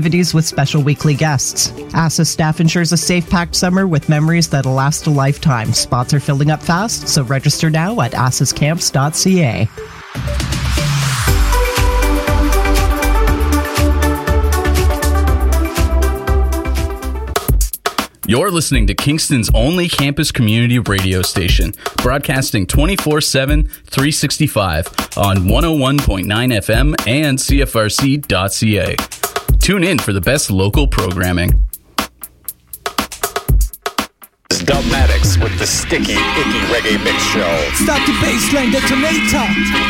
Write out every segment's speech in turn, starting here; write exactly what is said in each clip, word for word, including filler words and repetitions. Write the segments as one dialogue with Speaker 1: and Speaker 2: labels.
Speaker 1: activities with special weekly guests. ASSA staff ensures a safe-packed summer with memories that'll last a lifetime. Spots are filling up fast, so register now at assas camps dot c a.
Speaker 2: You're listening to Kingston's only campus community radio station, broadcasting twenty-four seven, three sixty-five on one oh one point nine F M and C F R C dot C A. Tune in for the best local programming.
Speaker 3: It's Dubmatics with the Sticky Icky Reggae Mix Show.
Speaker 4: Stop the bassline detonator.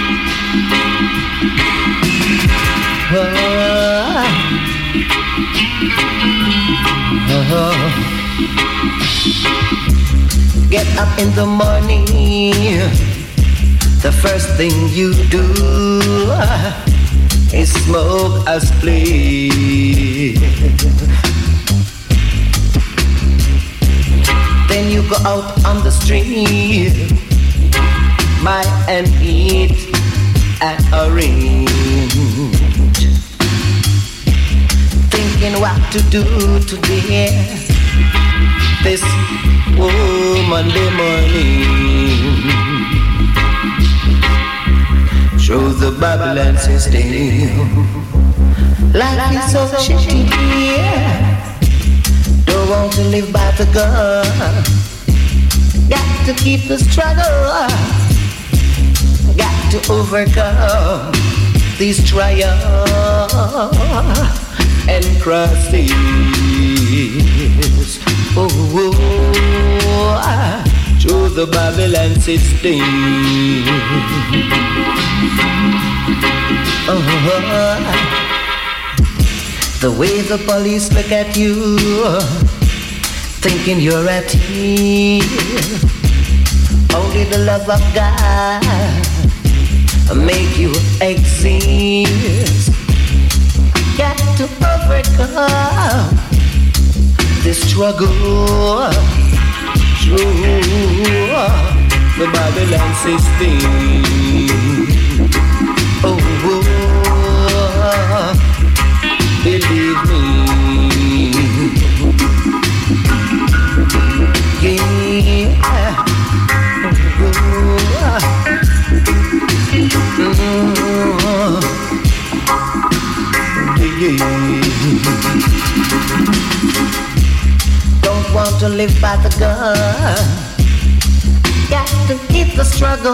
Speaker 5: Oh, oh. Get up in the morning, the first thing you do is smoke a spliff. Then you go out on the street, buy and eat and arrange, thinking what to do today. This oh, Monday morning, show the Babylon system. Life is so shitty, don't want to live by the gun. Got to keep the struggle, got to overcome these trials and crosses. Oh, oh, oh, through the Babylon system. Oh, the way the police look at you, thinking you're a thief. Only the love of God make you exist. Got to overcome this struggle through the Babylon system. Oh, oh, believe me. Yeah. Oh, oh. Yeah. Don't want to live by the gun. Got to keep the struggle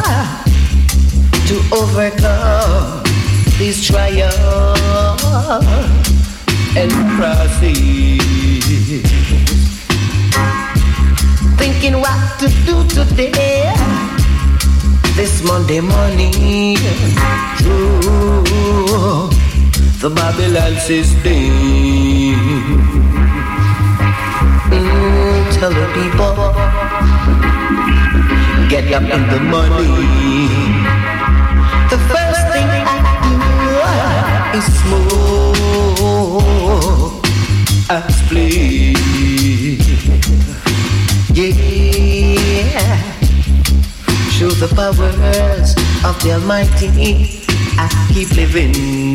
Speaker 5: to overcome these trials and crosses. Thinking what to do today, this Monday morning, through the Babylon system. Mm, tell the people, get up in the morning. The first thing I do is smoke a spliff. Yeah, show the powers of the Almighty. I keep living.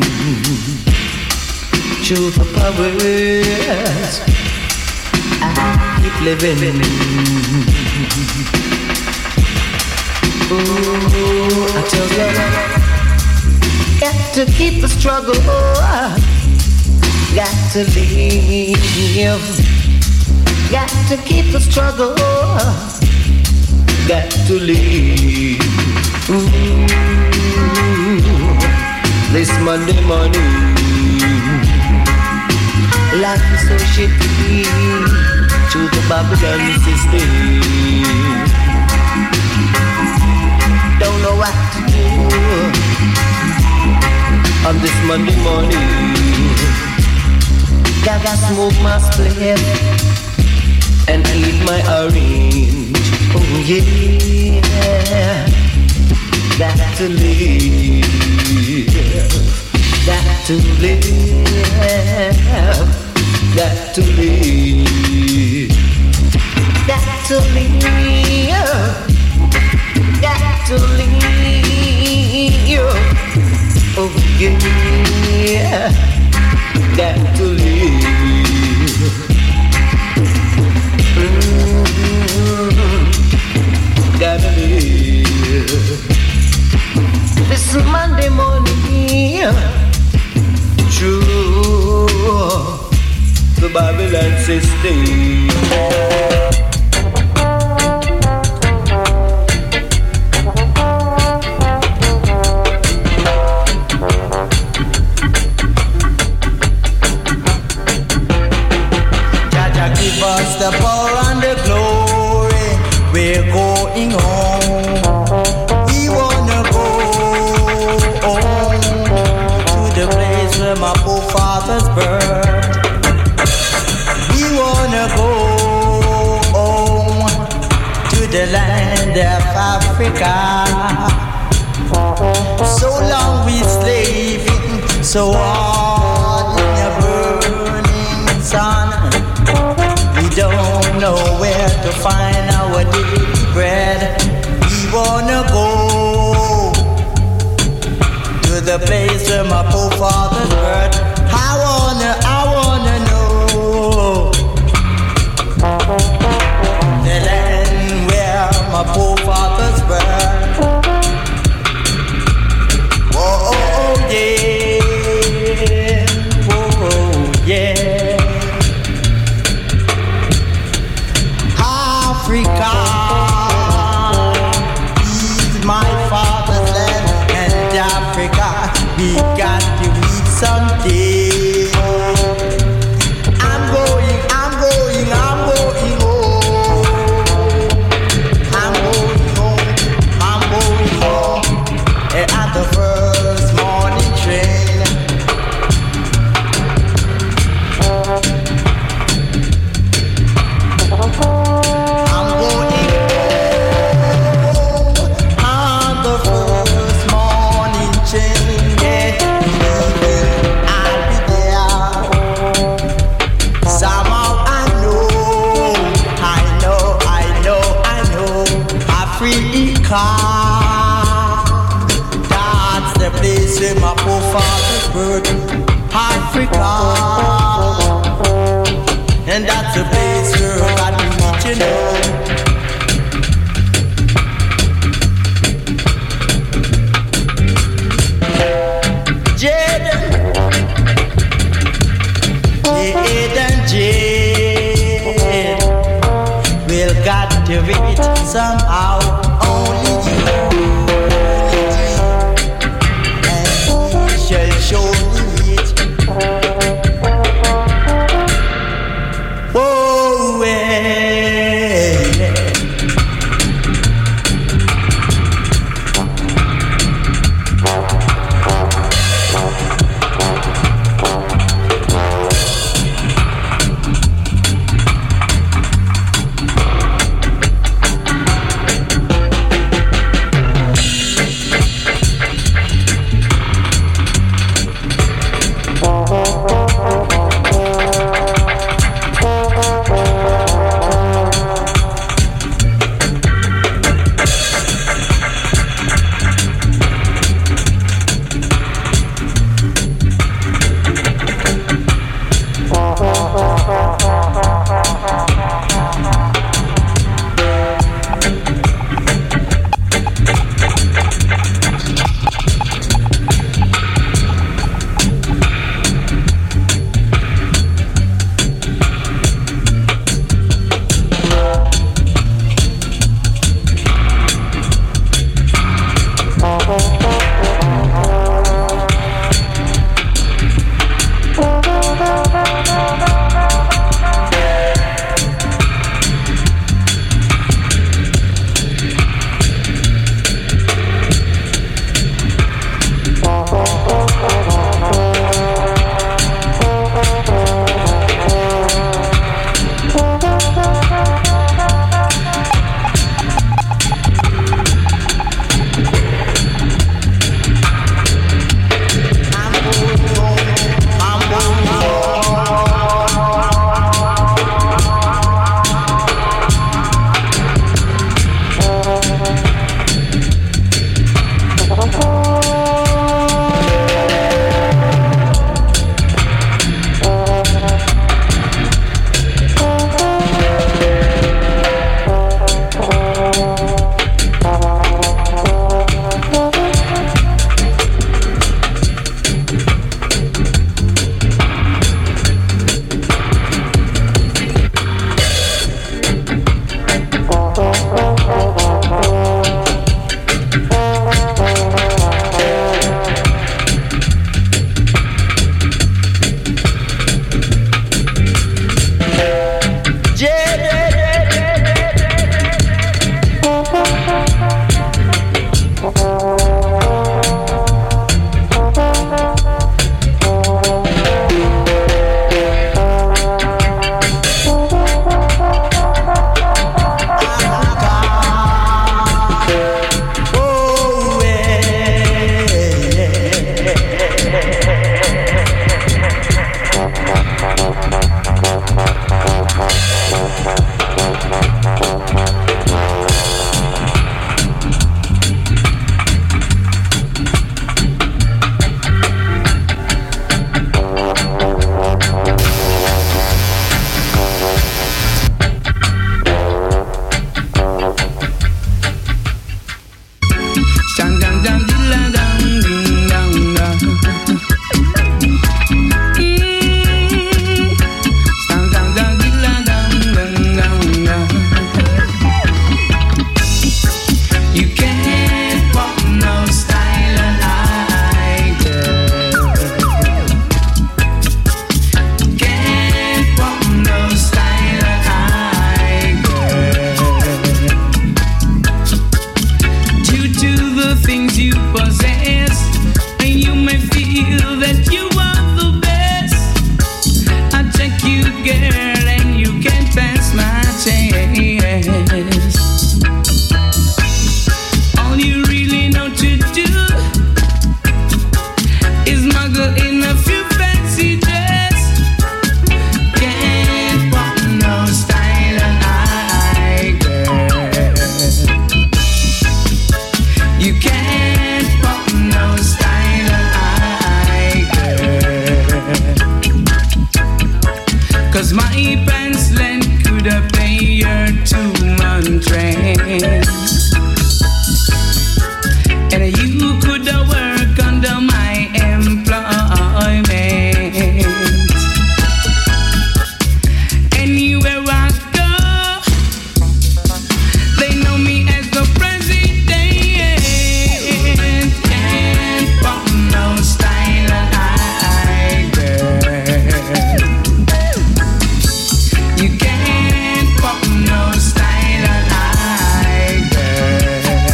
Speaker 5: Show the powers. I keep living. Ooh, I tell you, got to keep the struggle. Got to live. Got to keep the struggle. Got to live. Ooh, this Monday morning, life is so shitty to the Babylon system. Don't know what to do on this Monday morning. Gotta smoke my spliff and eat my orange. Oh yeah, got to live, got to live, got to live, got to live, got to live. Oh yeah, got to existing. Jaja give us the power and the glory. We're going home. We wanna go home to the place where my forefathers burned. We wanna go home to the land of Africa. So long we slaving, so hard in the burning sun. We don't know where to find our daily bread. We wanna go to the place where my forefathers burned. I wanna, I wanna know the land where my forefathers burned. Oh, oh, oh yeah, oh, oh yeah. Africa is my father's land, and Africa we got to meet someday. I'm going, I'm going, I'm going home. I'm going home, I'm going home. And at the first morning train, I'm going home on the first morning train. Yeah, I'll be there. Somehow I know, I know, I know, I know. Africa, that's the place where my forefathers birth. Africa, and that's the place where God will meet you know. Jaden, Jaden, Jaden, we'll got to reach somehow. Only you, and we shall surely reach. Oh, yeah. I'm going home, I'm going home.
Speaker 6: girl, and you can't pass my chest. All you really know to do is muggle in a few fancy dress. Can't pop no style like girl. You can't pop no style like girl. Cause my pants length could have paid your two-month rent. And you could have worked under my employment. Anywhere I go, they know me as the president. Can't pop no style like girl. You can't pop no style like girl.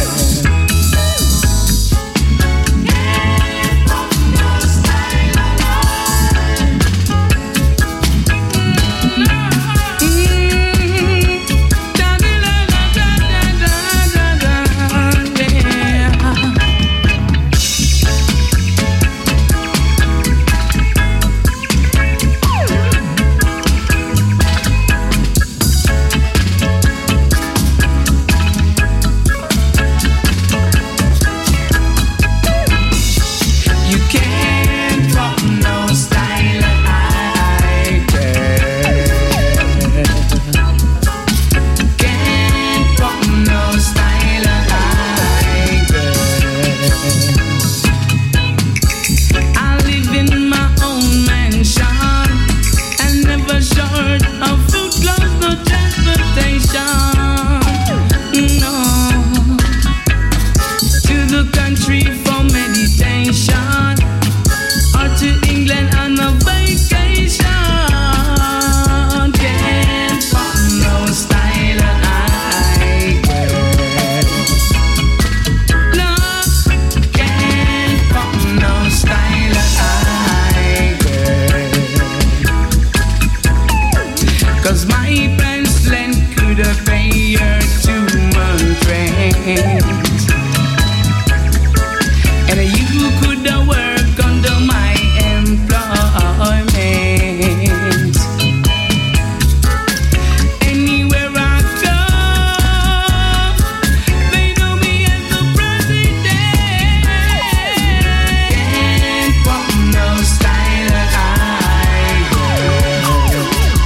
Speaker 6: You can't pop no style like girl. Can't pop no style like girl. I live in my own mansion and never short of food, clothes, no transportation. No, to the country for meditation, or to England on a vacation. Can't pop no style like girl. No, can't pop no style like girl. Cause my pants length could have paid your two-month rent. And you could have worked under my employment. Anywhere I go, they know me as the president. Can't pop no style like girl.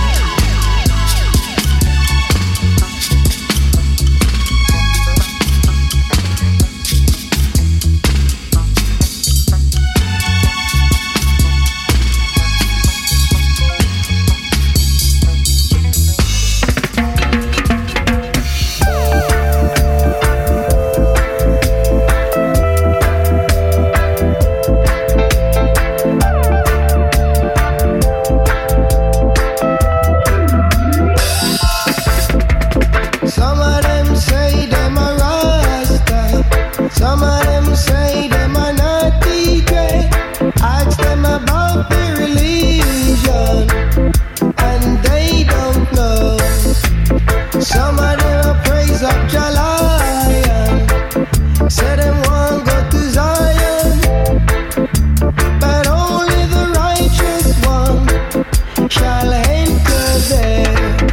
Speaker 7: Some of them say them a Rasta. Some of them say them a naughty Dre. Ask them about their religion, and they don't know. Some of them a praise up Jah Lion. Say them want go to Zion, but only the righteous one shall enter there.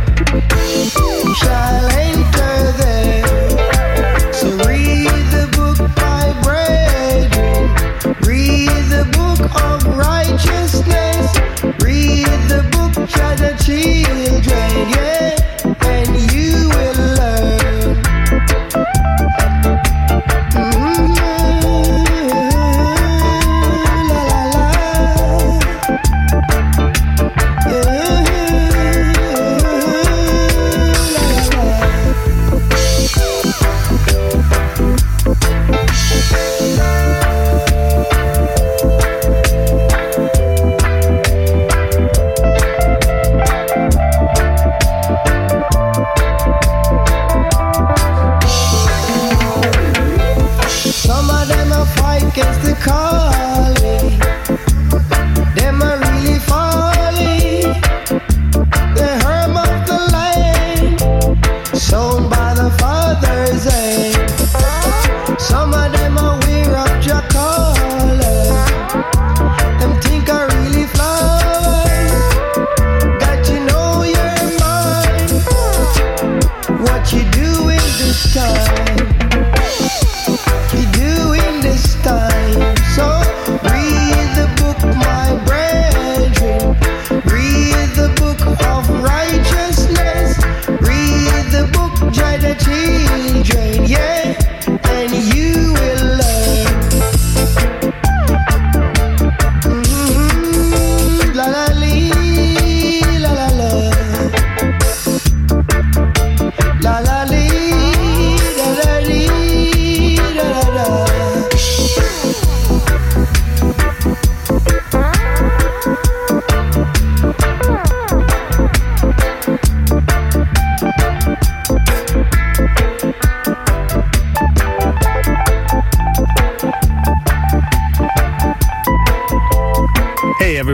Speaker 7: Shall enter there. So read the book, my brethren. Read the book of righteousness. Read the book, Jah the children, yeah, and you will learn. Mm-hmm. La, la, la. Yeah.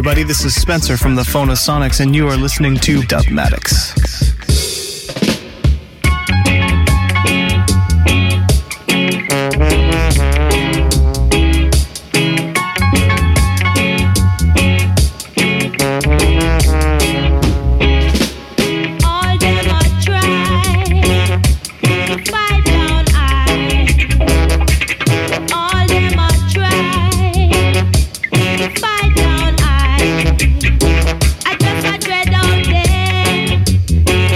Speaker 8: everybody. This is Spencer from the Phonosonics, and you are listening to Dubmatics.
Speaker 9: I just a dread out there.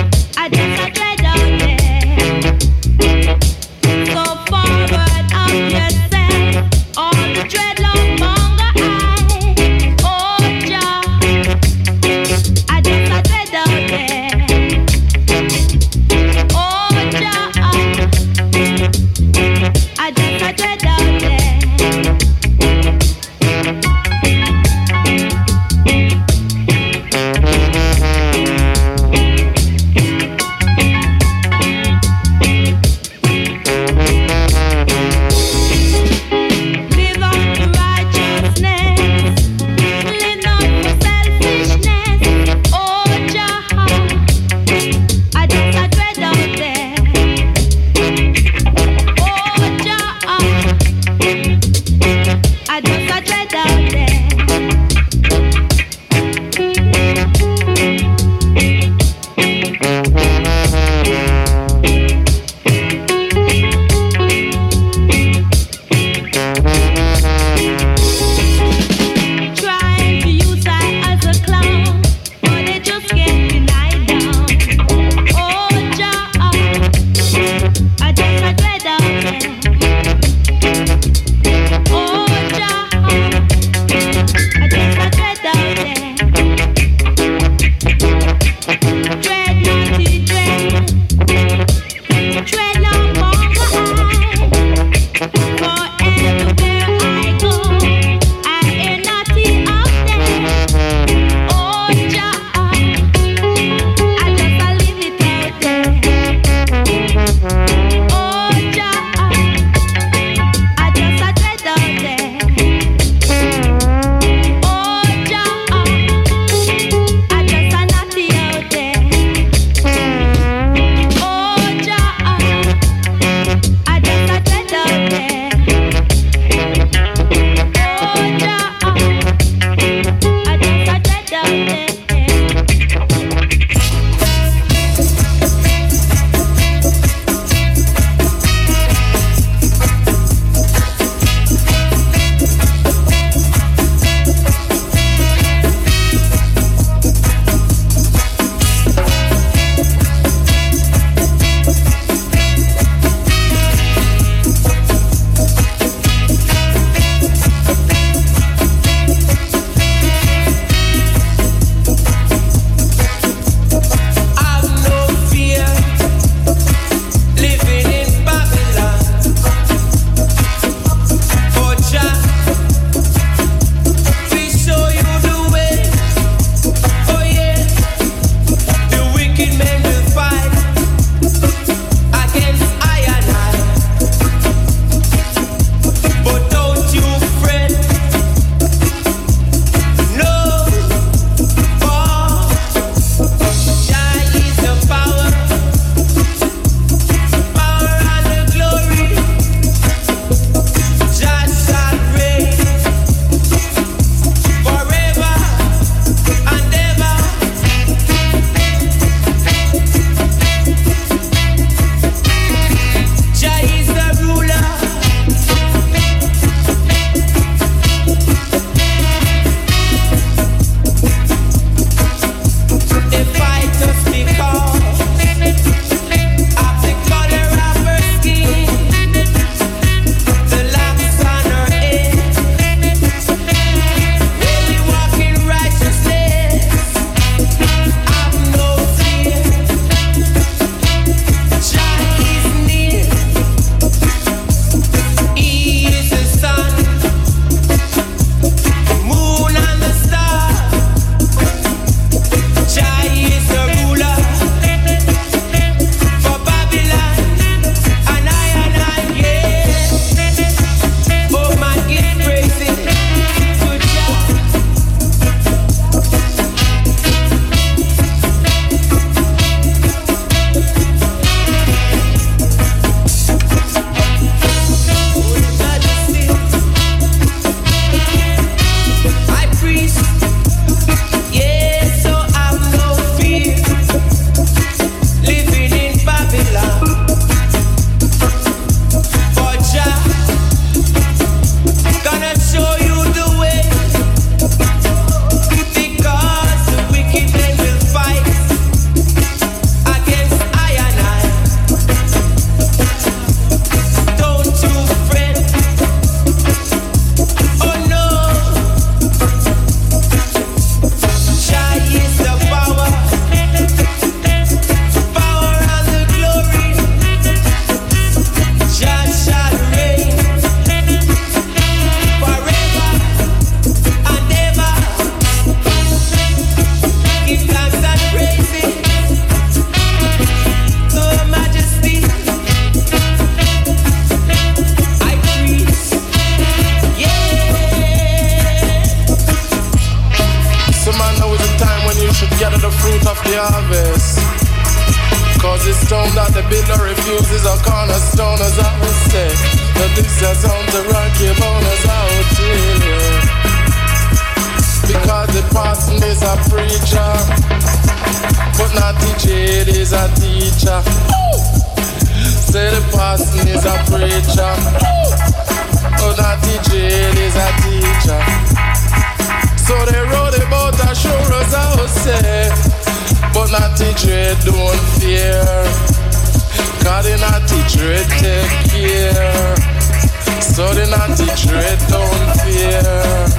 Speaker 9: gather the fruit of the harvest. Cause it's stone that the builder refuses a cornerstone, as I would say. But this is on the rocky bone, as I would tell you. Because the pastor is a preacher, but not the jade is a teacher. Say the pastor is a preacher, but not the jade is a teacher. So they wrote about a sure, as I would say. But not the dread, don't fear. Cause the naughty dread take care. So the naughty dread don't fear.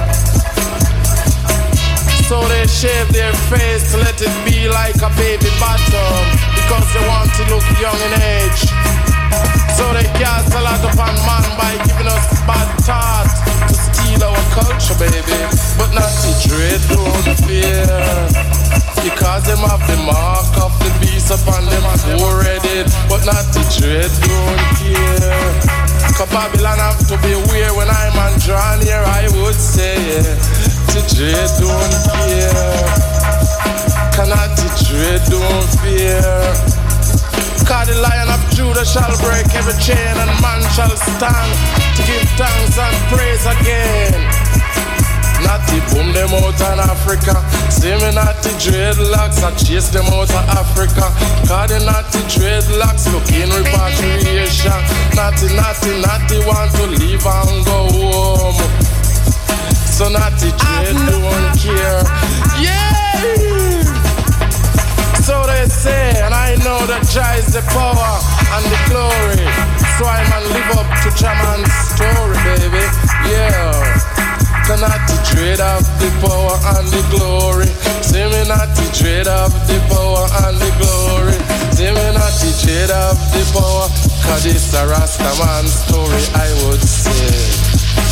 Speaker 9: So they shave their face to let it be like a baby bottom, because they want to look young in age. So they cast a lot upon man by giving us bad thoughts to steal our culture, baby. But not the dread, don't fear. Because them have the mark of the beast upon them forehead. But not the dread, don't care. Cause Babylon have to be aware when I'm on drawn here, I would say, yeah. The dread, don't care. Cannot the dread, don't fear. Cause the Lion of Judah shall break every chain, and man shall stand to give thanks and praise again. Natty boom them out in Africa. See me natty dreadlocks, I chase them out of Africa. Cause the natty dreadlocks looking repatriation. Natty, natty, natty want to leave and go home. So natty dread don't care. Yeah! So they say, and I know that Jah is the power and the glory. So I man live up to Jaman's story, baby. Yeah. Cannot the trade of the power and the glory. See me not the trade of the power and the glory. See me not the trade of the power. Cause it's a Rastaman story, I would say.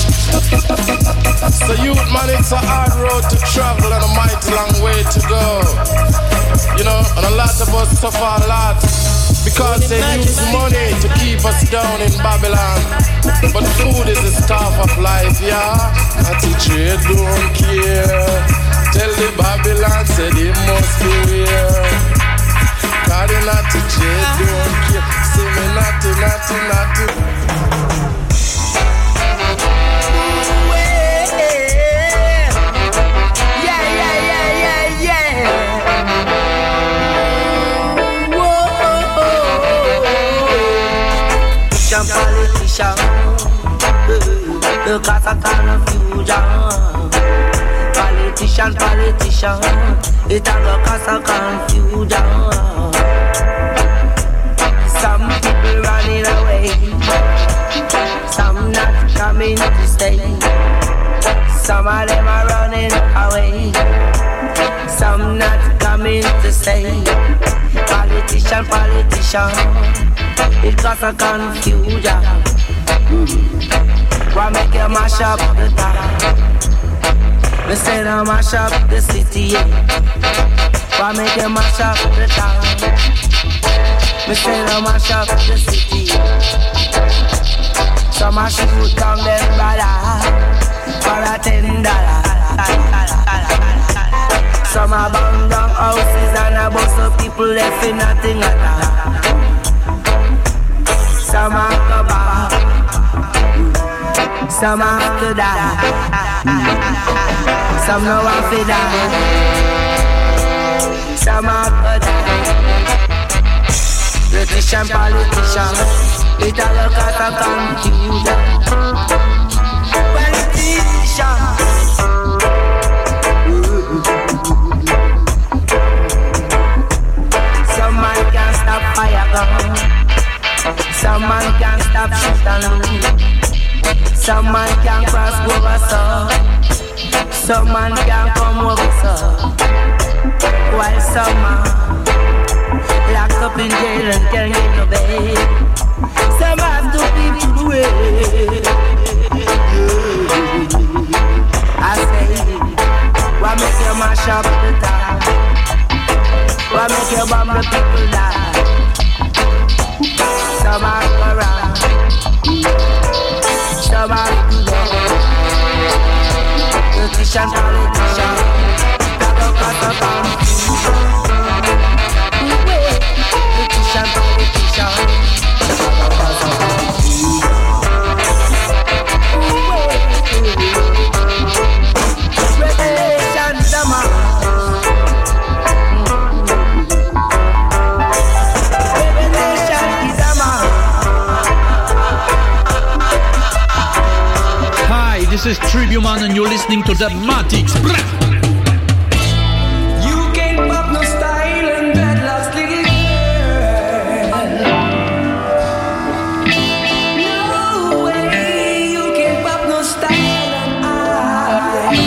Speaker 9: So youth man, it's a hard road to travel and a mighty long way to go. You know, and a lot of us suffer a lot because they use money to keep us down in Babylon. But food is the staff of life, yeah. Not the trade don't care. Tell the Babylon, say they must be weird. Cause they not the trade don't care. Say me naughty, naughty, naughty.
Speaker 5: Politician, the cause of confusion. Politician, politician, it a the cause of confusion. Some people running away, some not coming to stay. Some of them are running away, some not coming to stay. Politician, politician, it cause a confusion. Mm-hmm. Why make you mash up the town? We say to mash up the city, yeah. Why make you mash up the town? We say to mash up the city, yeah. Some a shoot down them brother for a ten dollar. Some a burn down houses and a bust of people left in nothing at all. Some have to bow, some have to die, some no have to die, some have to die. British and politicians, it a look at a confusion. Politicians, some man can't stop fire gun. Some man can't stop shit alone. Some man can't cross over, so some man can't come over, so while some man locked up in jail and can't get no bail. Some have to be to the way. I say, why make you mash up the town? Why make you bomb the people die? Some are around, some are to go. Politician, politician, that don't cut the
Speaker 10: This is Tribute Man and you're listening to Dubmatix.
Speaker 5: You can't pop no style and dreadlocks, little girl. No way, you can't pop no style and I.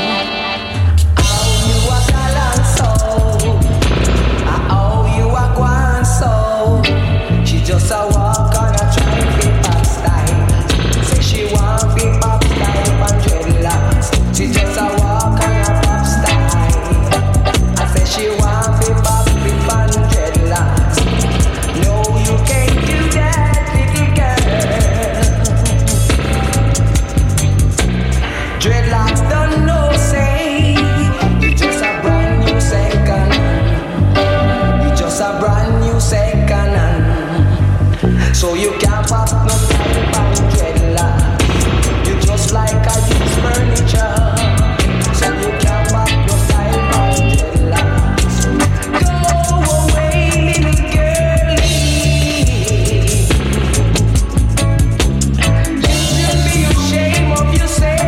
Speaker 5: How you a galant so, how you a guan so. She just a walk on a try to pop style. Say she want to pop style and dreadlocks. She just a walk on a pop style. I say she want to pop it and dreadlocks. No, you can't do that, little girl. Dreadlocks don't know say you just a brand new second. You just a brand new second hand. So you can't pop no style and dreadlocks. You just like a used furniture. So you can't pop no style and dreadlocks. Go away, little girlie. You should be ashamed of yourself.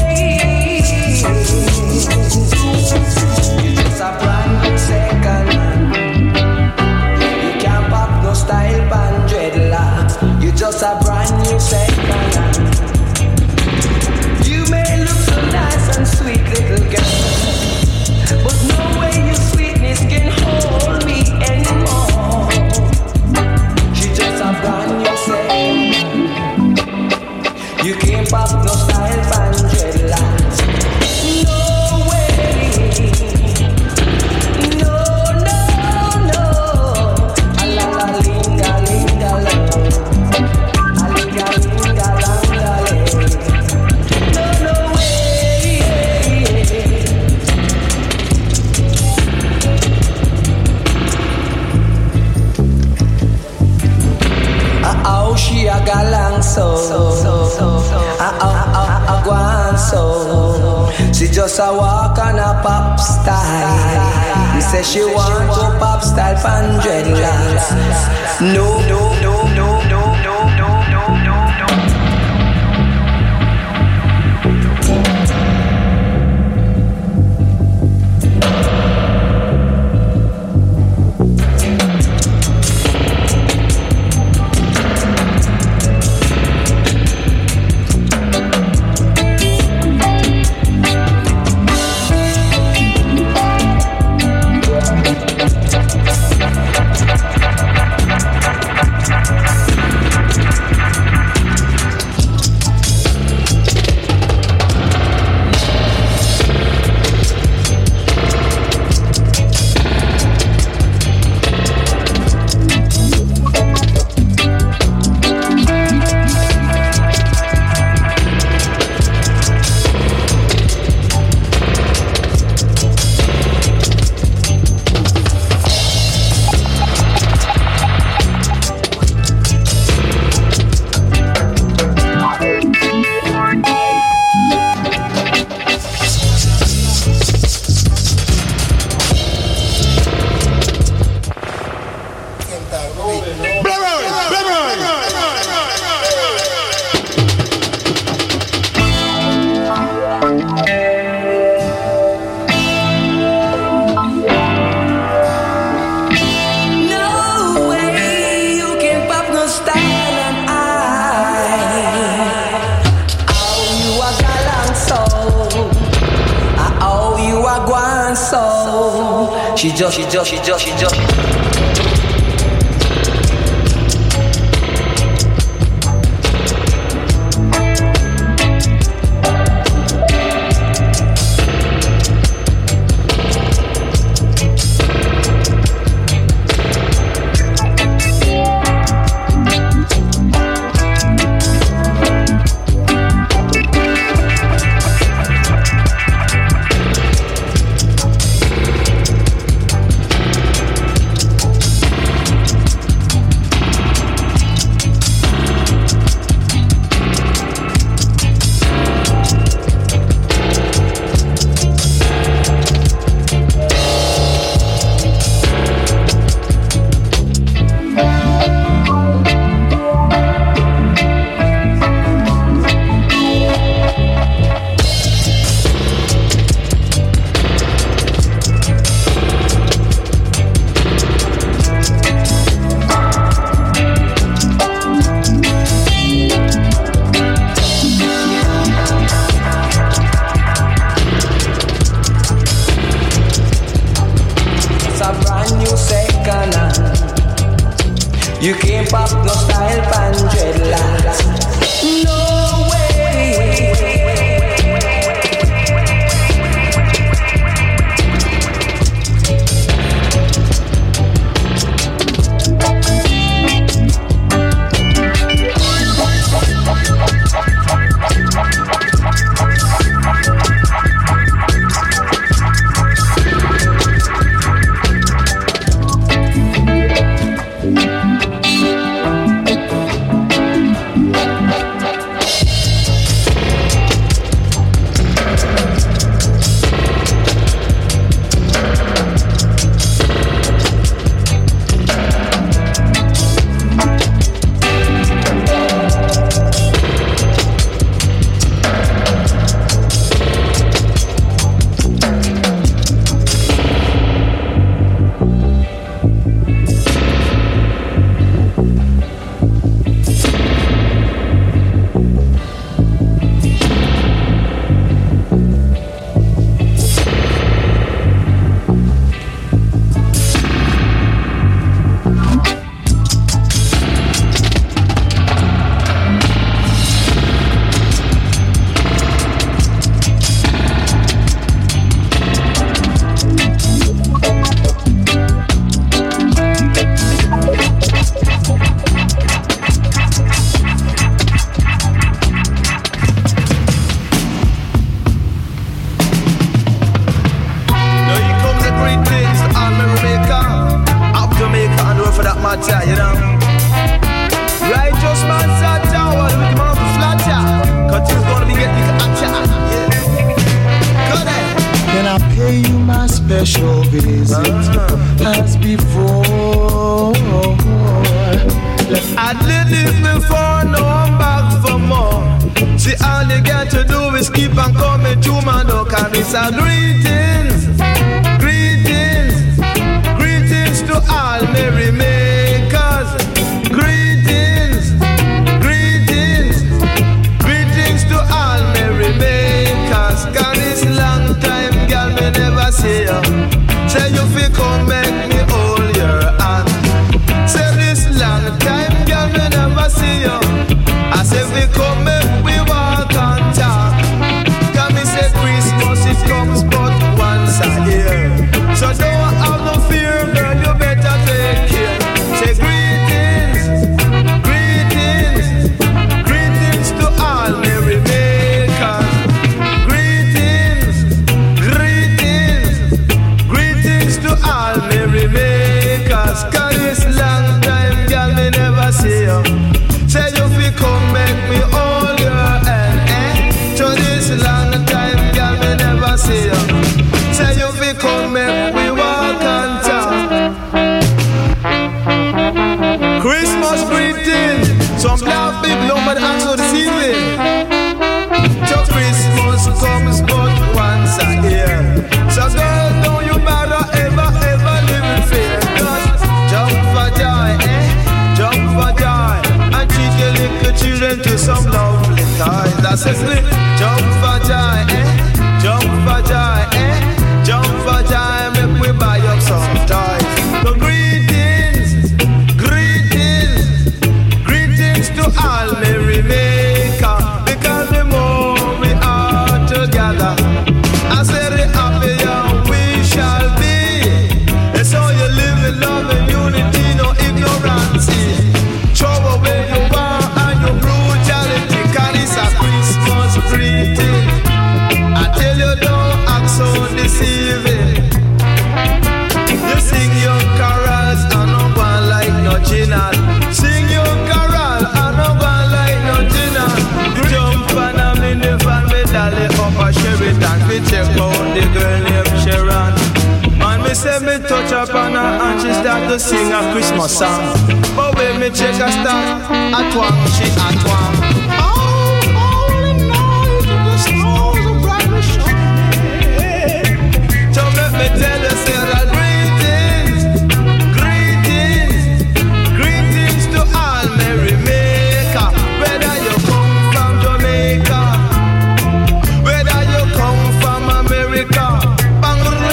Speaker 5: You just a brand new second hand. You can't pop no style and dreadlocks. You just a brand new second hand. You may look so nice and sweet, little girl, but no way your sweetness can hold me anymore. She just a brand new second hand. You can't pop no style and dreadlocks. No way. No, no, no. A la la linga linga la. A linga linga langa le. No, no way. Ah, oh, she a galang so. Ah, oh, oh, oh, guan so. She just a walk on a pop style. He say she want to pop style and dreadlocks. No, no, no, no, no, no, no, no, no, no. No way you can pop no style and I. Oh, you a galang so. Ah, oh, you a guan so. She just, she just, she just, she just. You can't pop no style pan dreadlocks. No way.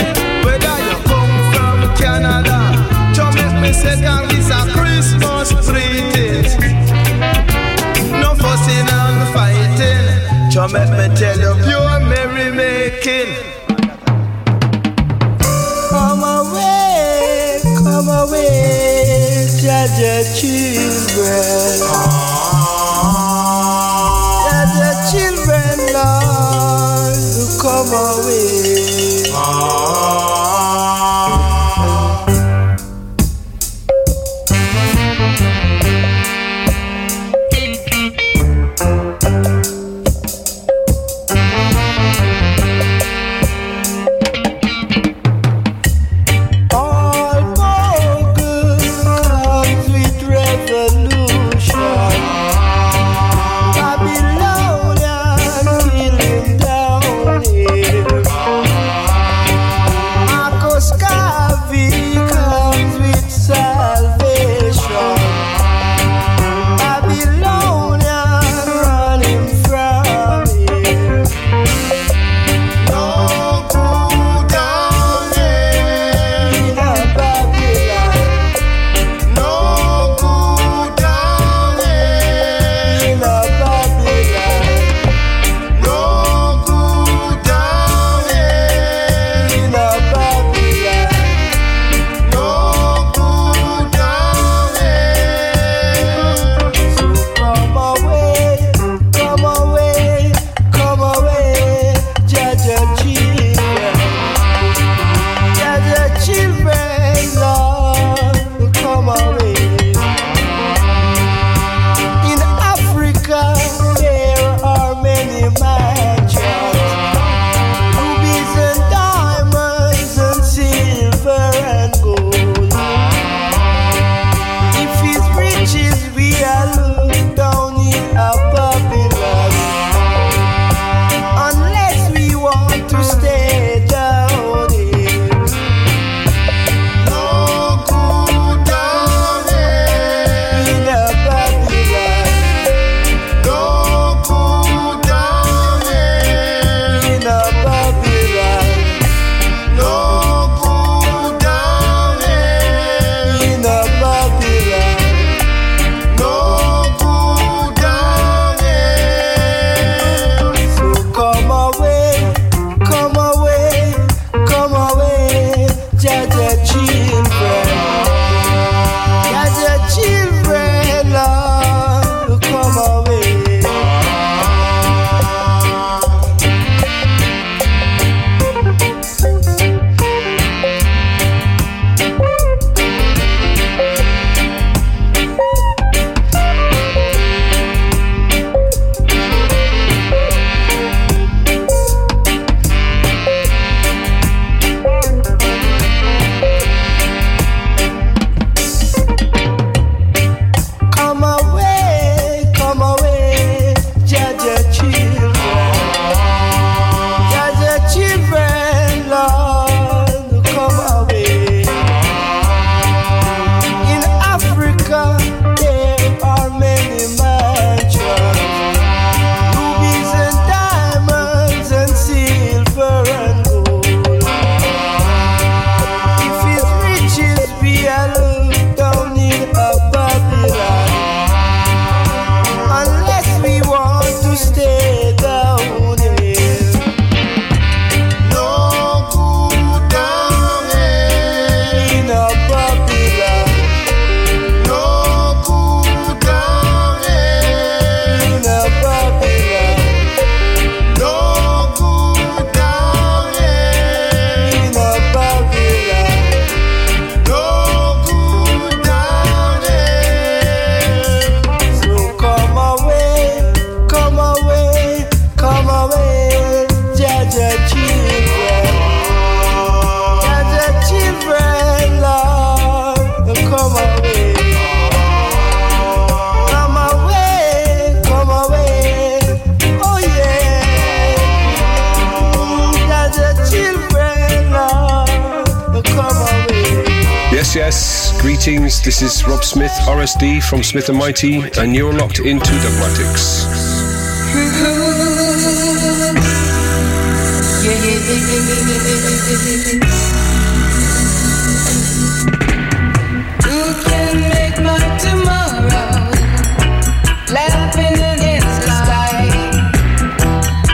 Speaker 9: Second, it's a Christmas.
Speaker 11: let me tell you, pure merrymaking.
Speaker 7: Come away, come away, Jaja children. Jaja children, Lord, come away.
Speaker 12: Yes, greetings. This is Rob Smith, R S D from Smith and Mighty, and you're locked into Dubmatics.
Speaker 6: You can make my tomorrow laughing against the sky.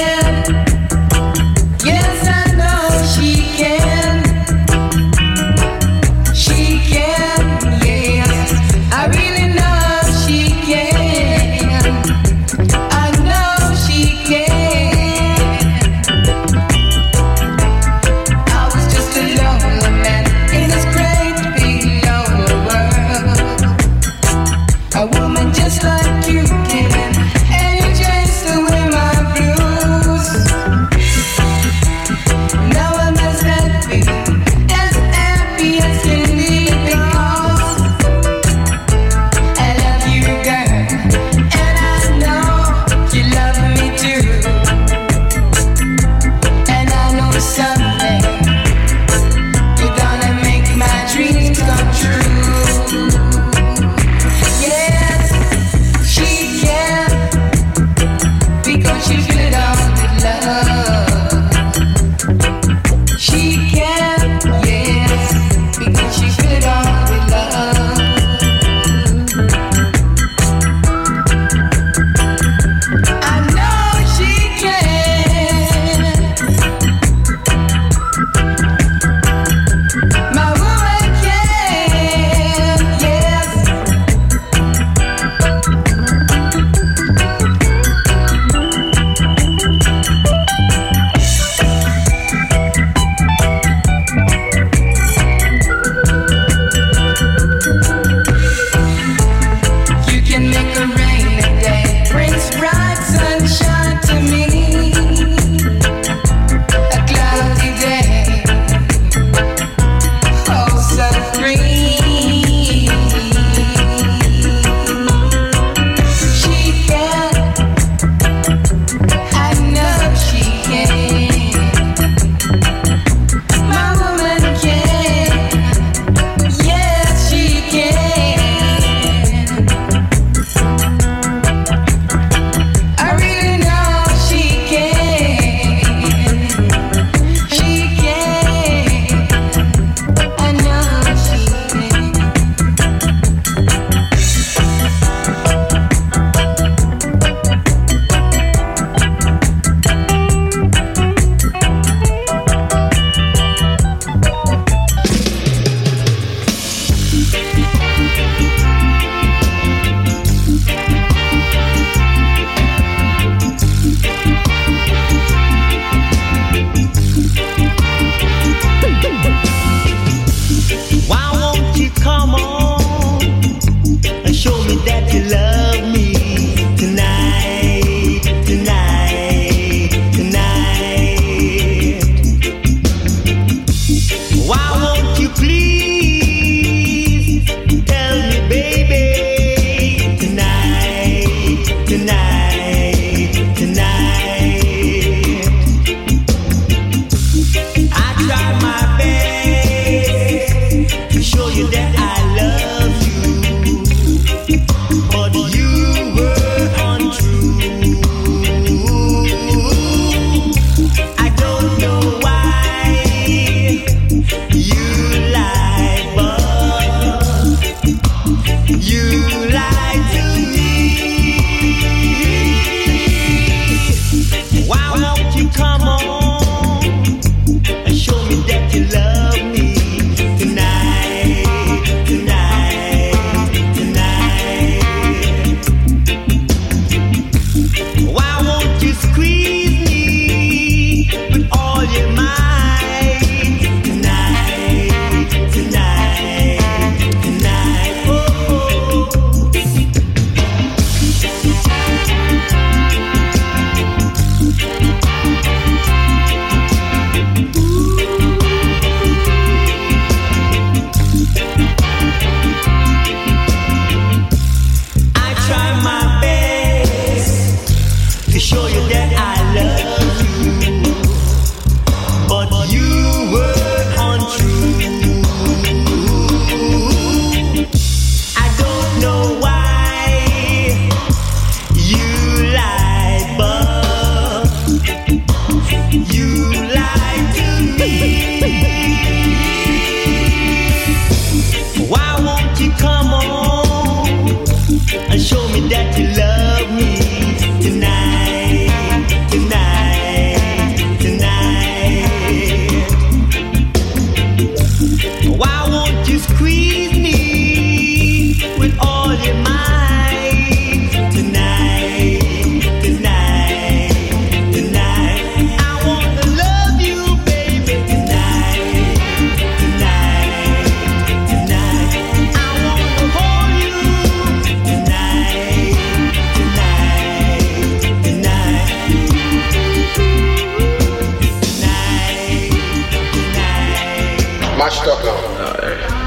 Speaker 13: Thank you. Mashed up now.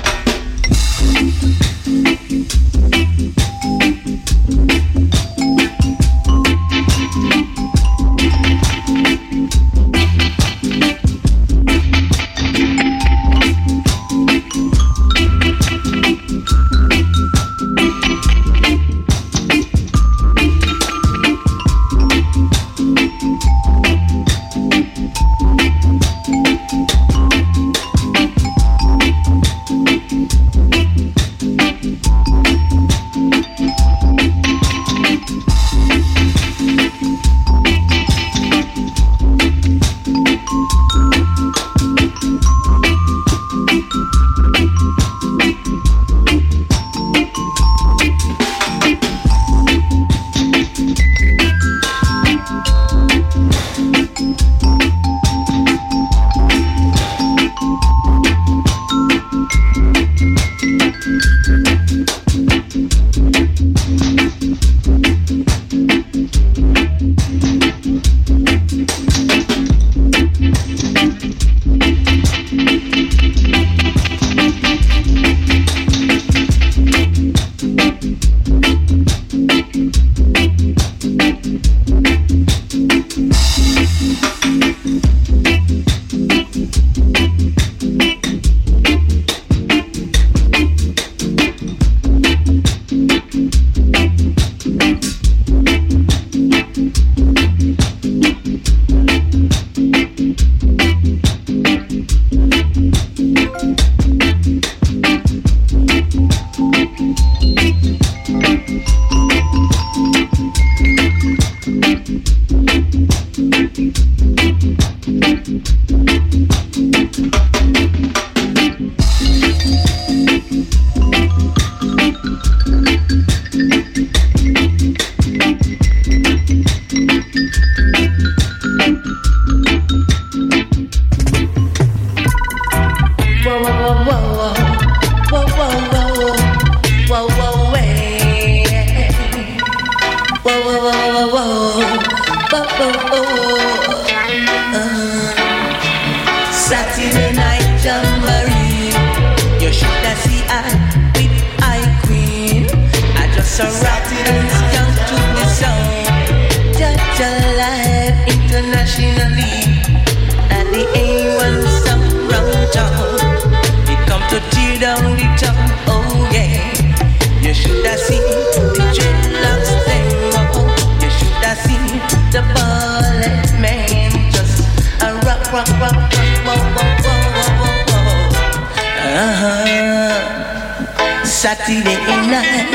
Speaker 5: Saturday night,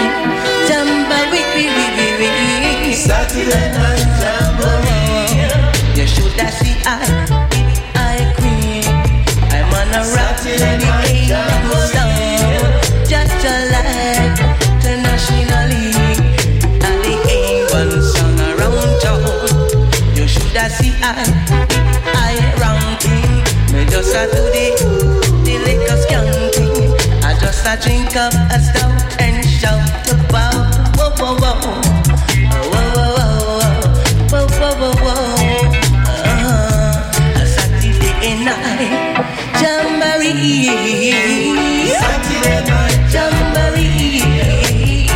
Speaker 5: jamboree. Saturday night, jamboree. You should have seen I, I queen. I'm on a rock to the A one just a life internationally. And the A one song around town. You should have seen I, I ranking. Me just a do the, the liquor skanking. I just a drink up a stout and shout about whoa whoa whoa whoa whoa whoa whoa whoa whoa. Uh, a Saturday night jamboree. Saturday night jamboree.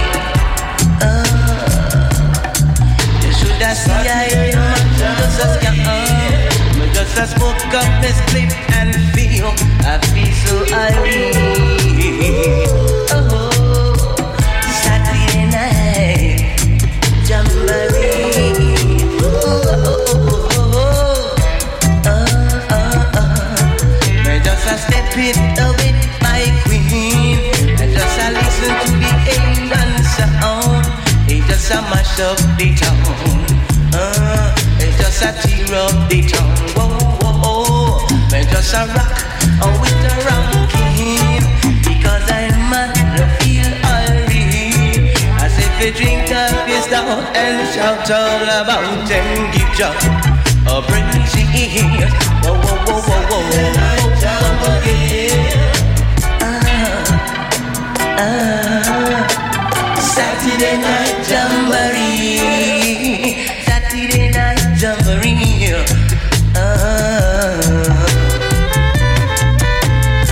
Speaker 5: Uh, you should have seen I just a scam. Me just a smoke up this clip and feel I feel so irate. Oh, Saturday night jamboree. Oh, oh, oh, oh, oh, oh, oh. Me just a step it with my queen. I just a listen to the A one sound. It just a mash up the town. Uh, it just a tear up the town. Whoa, whoa, oh. Me just a rock oh, with the ranking. Because I'm mad, I feel irate. As if you drink up your stout and shout all about and give joy a praise. Whoa, whoa, whoa, whoa, whoa, whoa, whoa, yeah. Ah, ah. Saturday night jamboree. Saturday night jamboree. Ah.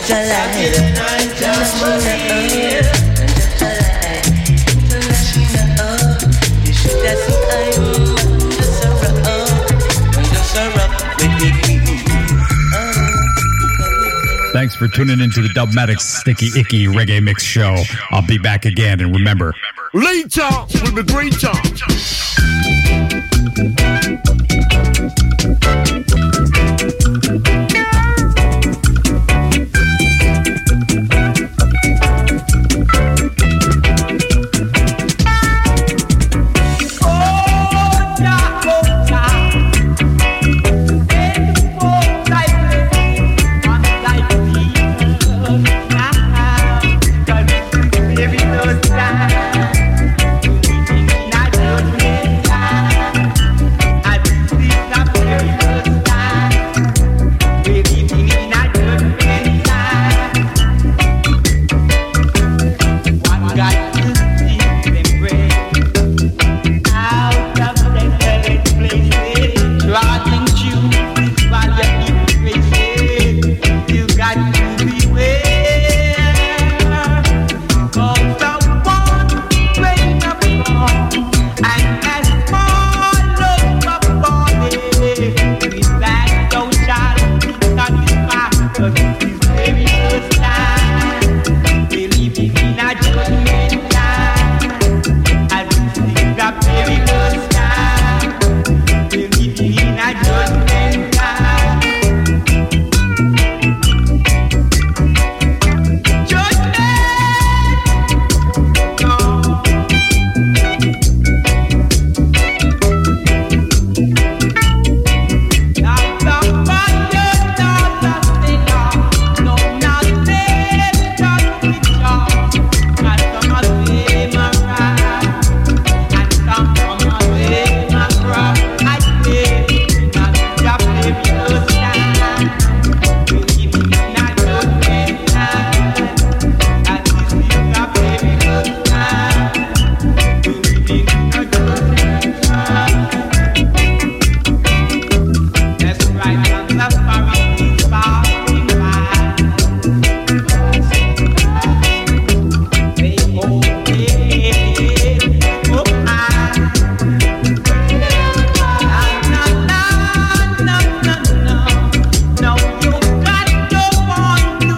Speaker 5: just a lie. Just a lie. Just a lie. Just a lie. You should have seen I'm just a rock. Just a rock with the king.
Speaker 13: Thanks for tuning into the Dubmatix Sticky Icky Reggae Mix Show. I'll be back again, and remember,
Speaker 11: later will be greater.
Speaker 5: Thank you.